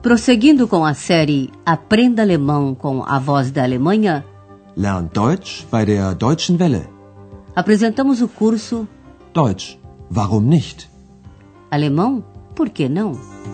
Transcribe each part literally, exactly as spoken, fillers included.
Prosseguindo com a série Aprenda Alemão com a Voz da Alemanha, Lern Deutsch bei der Deutschen Welle. Apresentamos o curso Deutsch, warum nicht? Alemão, por que não?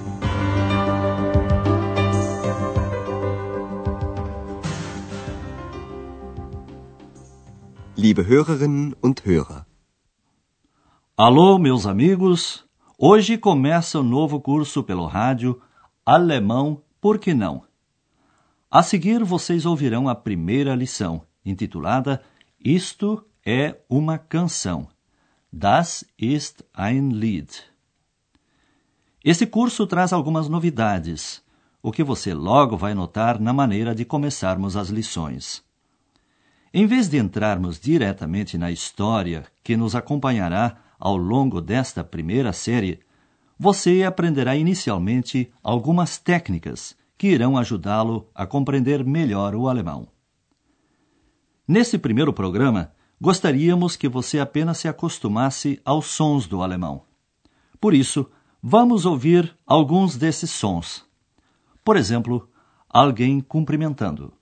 Liebe Hörerinnen und Hörer. Alô, meus amigos. Hoje começa o novo curso pelo rádio Alemão, por que não? A seguir, vocês ouvirão a primeira lição, intitulada Isto é uma canção. Das ist ein Lied. Esse curso traz algumas novidades, o que você logo vai notar na maneira de começarmos as lições. Em vez de entrarmos diretamente na história que nos acompanhará ao longo desta primeira série, você aprenderá inicialmente algumas técnicas que irão ajudá-lo a compreender melhor o alemão. Nesse primeiro programa, gostaríamos que você apenas se acostumasse aos sons do alemão. Por isso, vamos ouvir alguns desses sons. Por exemplo, alguém cumprimentando.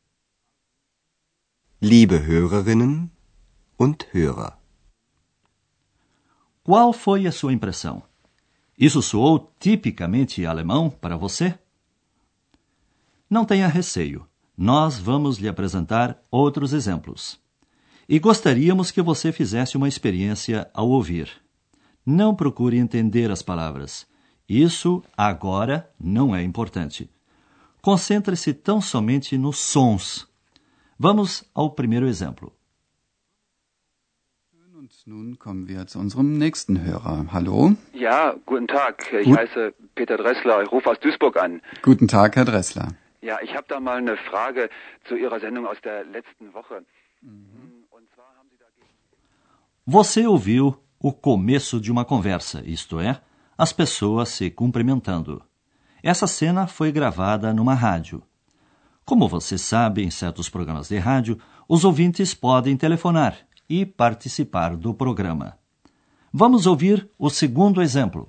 Liebe Hörerinnen und Hörer. Qual foi a sua impressão? Isso soou tipicamente alemão para você? Não tenha receio. Nós vamos lhe apresentar outros exemplos. E gostaríamos que você fizesse uma experiência ao ouvir. Não procure entender as palavras. Isso, agora, não é importante. Concentre-se tão somente nos sons. Vamos ao primeiro exemplo. Und nun kommen wir zu unserem nächsten Hörer. Hallo? Ja, guten Tag. Ich Gut. heiße Peter Dressler. Ich rufe aus Duisburg an. Guten Tag, Herr Dressler. Ja, ich habe da mal eine Frage zu Ihrer Sendung aus der letzten Woche. Mhm. Und zwar haben Sie da... Você ouviu o começo de uma conversa, isto é, as pessoas se cumprimentando. Essa cena foi gravada numa rádio. Como você sabe, em certos programas de rádio, os ouvintes podem telefonar e participar do programa. Vamos ouvir o segundo exemplo.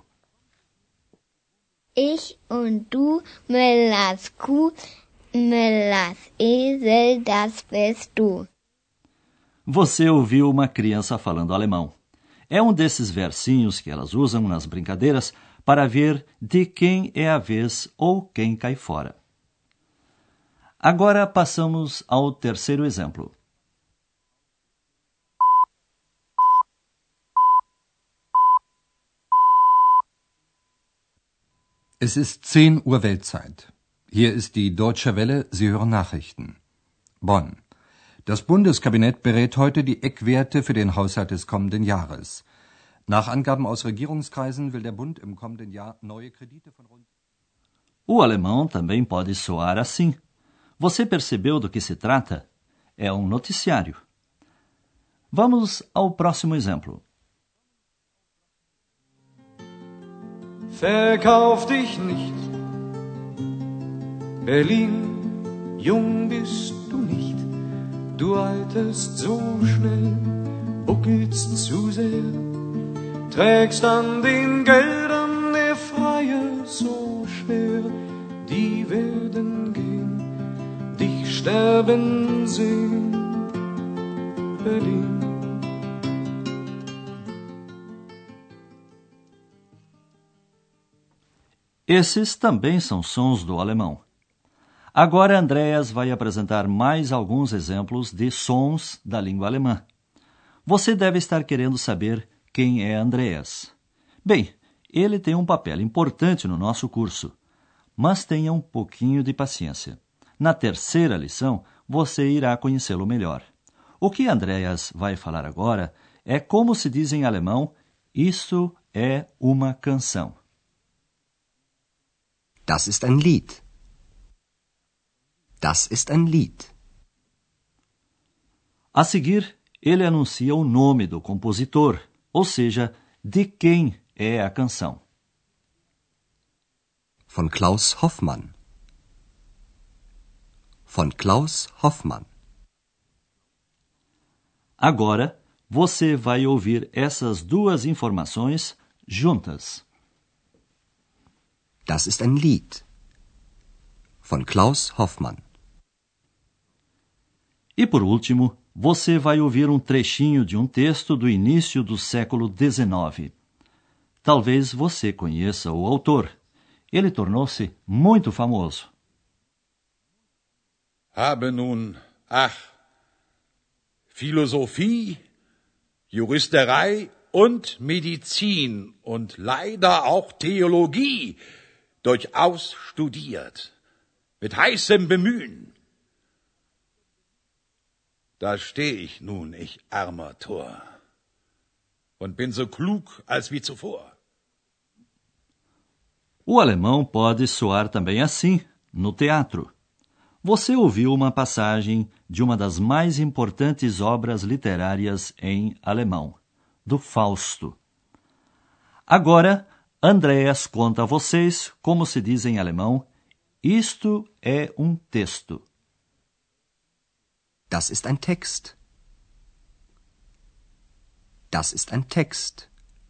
Ich und du, Müllers Kuh, Müllers Esel, das bist du. Você ouviu uma criança falando alemão. É um desses versinhos que elas usam nas brincadeiras para ver de quem é a vez ou quem cai fora. Agora passamos ao terceiro exemplo. Es ist zehn Uhr Weltzeit. Hier ist die Deutsche Welle, Sie hören Nachrichten. Bonn. Das Bundeskabinett berät heute die Eckwerte für den Haushalt des kommenden Jahres. Nach Angaben aus Regierungskreisen will der Bund im kommenden Jahr neue Kredite von rund... O alemão também pode soar assim. Você percebeu do que se trata? É um noticiário. Vamos ao próximo exemplo. Verkauf dich nicht, Berlin, jung bist du nicht, du alterst so schnell, buckelst zu sehr, trägst an den Geldern der Freier so schwer, die werden gehen, dich sterben sehen, Berlin. Esses também são sons do alemão. Agora, Andreas vai apresentar mais alguns exemplos de sons da língua alemã. Você deve estar querendo saber quem é Andreas. Bem, ele tem um papel importante no nosso curso, mas tenha um pouquinho de paciência. Na terceira lição, você irá conhecê-lo melhor. O que Andreas vai falar agora é como se diz em alemão, isso é uma canção. Das ist ein Lied. Das ist ein Lied. A seguir, ele anuncia o nome do compositor, ou seja, de quem é a canção. Von Klaus Hoffmann. Von Klaus Hoffmann. Agora, você vai ouvir essas duas informações juntas. Das ist ein Lied. von Klaus Hoffmann. E por último, você vai ouvir um trechinho de um texto do início do século dezenove. Talvez você conheça o autor. Ele tornou-se muito famoso. Habe nun, ach, Philosophie, Juristerei und Medizin und leider auch Theologie durchaus studiert, mit heißem Bemühen. Da steh ich nun, ich armer Tor, und bin so klug als wie zuvor. O alemão pode soar também assim, no teatro. Você ouviu uma passagem de uma das mais importantes obras literárias em alemão, do Fausto. Agora, Andreas conta a vocês como se diz em alemão: isto é um texto. Das ist ein Text. Das ist ein Text.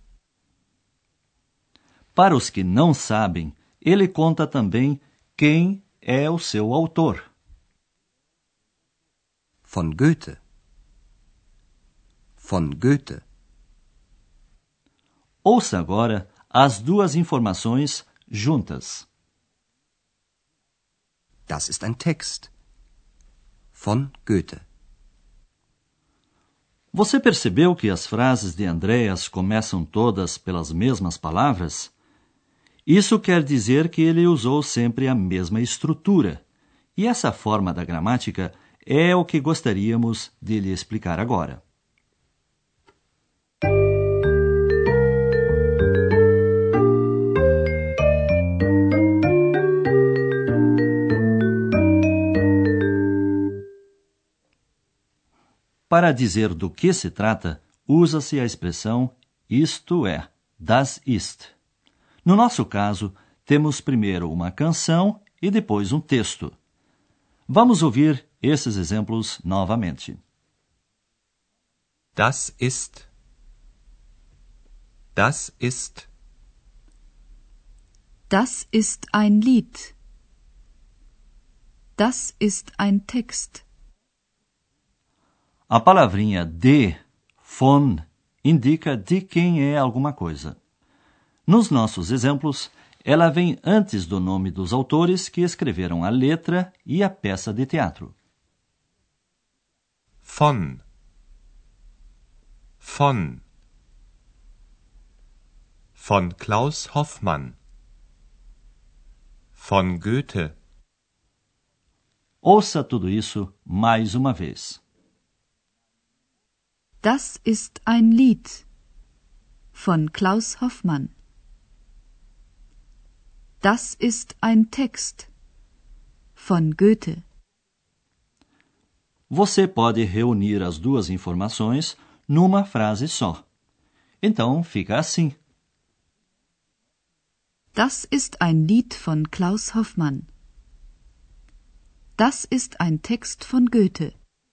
Para os que não sabem, ele conta também quem é o seu autor. Von Goethe. Von Goethe. Ouça agora as duas informações juntas. Das ist ein Text. Von Goethe. Você percebeu que as frases de Andreas começam todas pelas mesmas palavras? Isso quer dizer que ele usou sempre a mesma estrutura. E essa forma da gramática é o que gostaríamos de lhe explicar agora. Para dizer do que se trata, usa-se a expressão isto é, das ist. No nosso caso, temos primeiro uma canção e depois um texto. Vamos ouvir esses exemplos novamente. Das ist. Das ist. Das ist ein Lied. Das ist ein Text. A palavrinha de, von, indica de quem é alguma coisa. Nos nossos exemplos, ela vem antes do nome dos autores que escreveram a letra e a peça de teatro. Von. Von. Von Klaus Hoffmann. Von Goethe. Ouça tudo isso mais uma vez. Das ist ein Lied. Von Klaus Hoffmann. Das ist ein Text. Von Goethe. Você pode reunir as duas informações numa frase só. Então, fica assim. Das ist ein Lied von Klaus Hoffmann. Das ist ein Text von Goethe.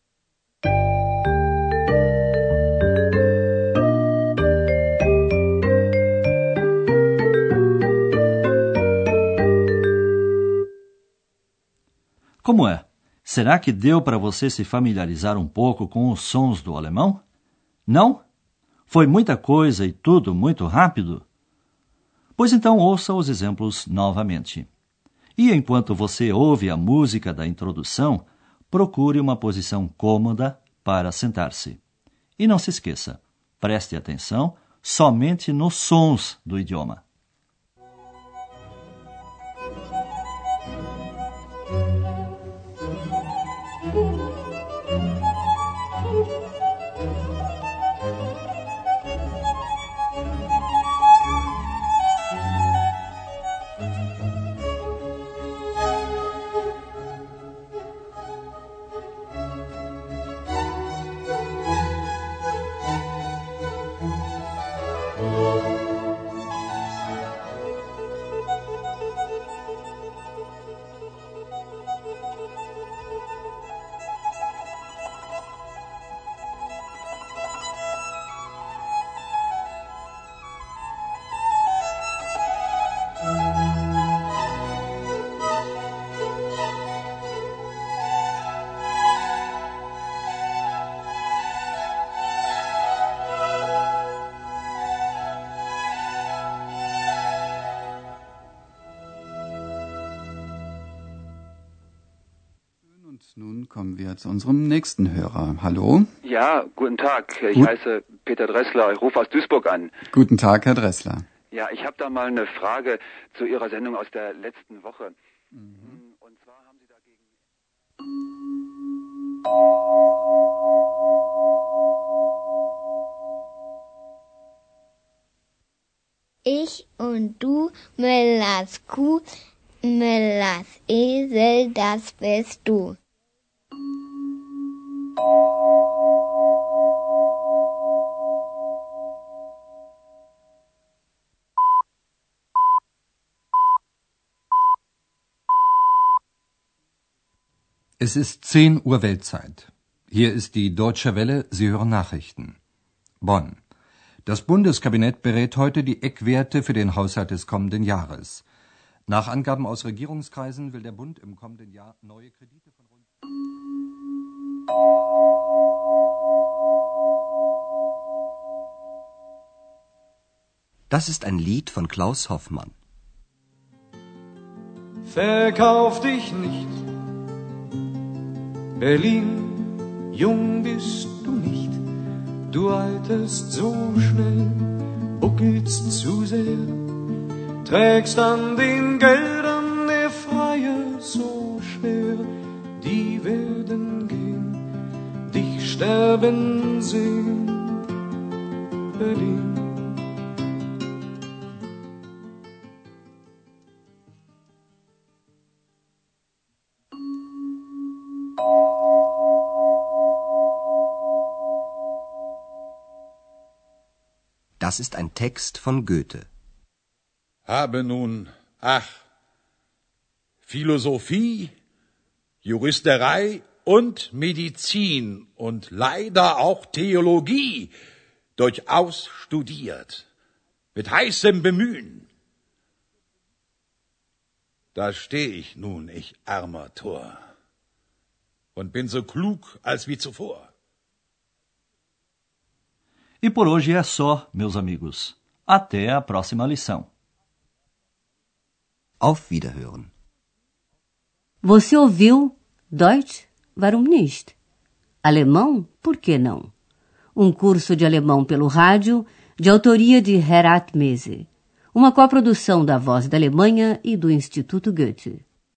Como é? Será que deu para você se familiarizar um pouco com os sons do alemão? Não? Foi muita coisa e tudo muito rápido? Pois então ouça os exemplos novamente. E enquanto você ouve a música da introdução, procure uma posição cômoda para sentar-se. E não se esqueça, preste atenção somente nos sons do idioma. kommen wir zu unserem nächsten Hörer. Hallo? Ja, guten Tag. Ich Gut. heiße Peter Dressler. Ich rufe aus Duisburg an. Guten Tag, Herr Dressler. Ja, ich habe da mal eine Frage zu Ihrer Sendung aus der letzten Woche. Mhm. Und zwar haben Sie dagegen... Ich und du, Müllers Kuh, Müllers Esel, das bist du. Es ist zehn Uhr Weltzeit. Hier ist die Deutsche Welle, Sie hören Nachrichten. Bonn. Das Bundeskabinett berät heute die Eckwerte für den Haushalt des kommenden Jahres. Nach Angaben aus Regierungskreisen will der Bund im kommenden Jahr neue Kredite von rund... Das ist ein Lied von Klaus Hoffmann. Verkauf dich nicht, Berlin, jung bist du nicht, du alterst so schnell, buckelst zu sehr, trägst an den Geldern der Freier so schwer, die werden gehen, dich sterben sehen, Berlin. Das ist ein Text von Goethe. Habe nun, ach, Philosophie, Juristerei und Medizin und leider auch Theologie durchaus studiert, mit heißem Bemühen. Da steh ich nun, ich armer Tor, und bin so klug als wie zuvor. E por hoje é só, meus amigos. Até a próxima lição. Auf Wiederhören. Você ouviu Deutsch? Warum nicht? Alemão? Por que não? Um curso de alemão pelo rádio, de autoria de Herat Mese. Uma coprodução da Voz da Alemanha e do Instituto Goethe.